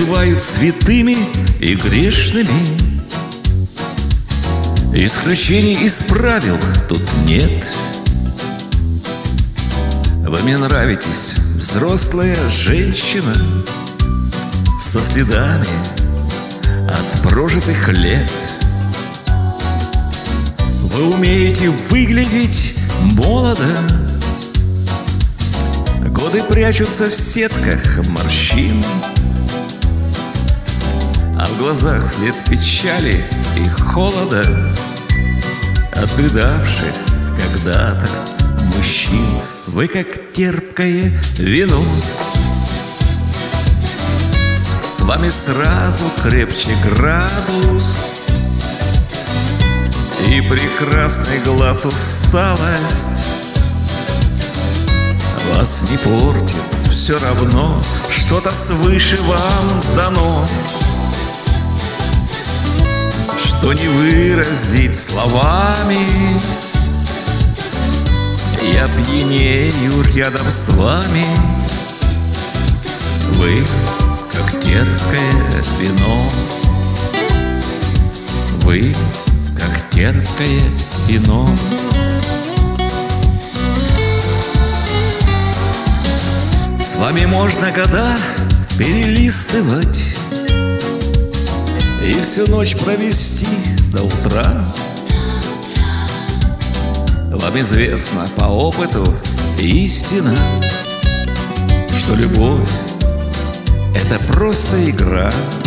бывают святыми и грешными. Исключений из правил тут нет. Вы мне нравитесь, взрослая женщина, со следами от прожитых лет. Вы умеете выглядеть молодо. Годы прячутся в сетках морщин, а в глазах след печали и холода от предавших когда-то мужчин. Вы как терпкое вино, с вами сразу крепче градус, и прекрасный глаз усталость вас не портит, все равно что-то свыше вам дано, что не выразить словами. Я пьянею рядом с вами. Вы как терпкое вино. Вы как терпкое вино. С вами можно года перелистывать и всю ночь провести до утра. Вам известно по опыту истина, что любовь — это просто игра.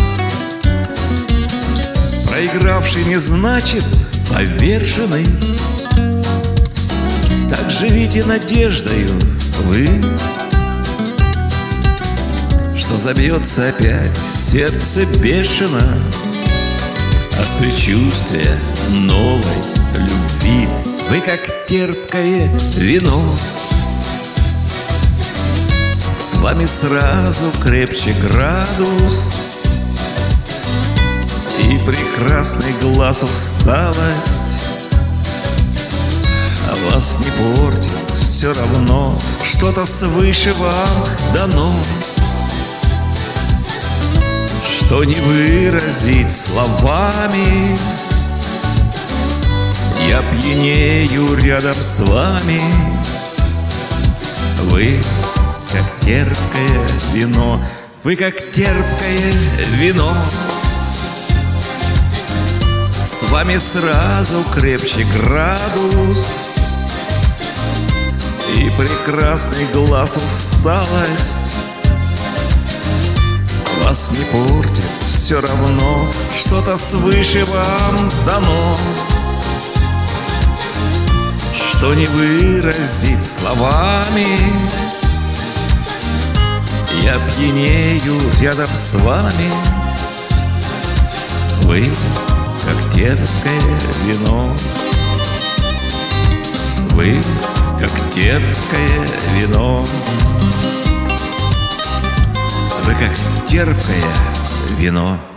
Проигравший не значит поверженный. Так живите надеждою вы, что забьется опять сердце бешено от предчувствия новой любви. Вы как терпкое вино, с вами сразу крепче градус, и прекрасный глаз усталость а вас не портит, все равно что-то свыше вам дано, что не выразить словами. Я пьянею рядом с вами. Вы как терпкое вино. Вы как терпкое вино. С вами сразу крепче градус, и прекрасный глаз усталость вас не портит, все равно что-то свыше вам дано, что не выразить словами. Я пьянею рядом с вами. Вы как терпкое вино. Вы как терпкое вино. Вы как терпкое вино.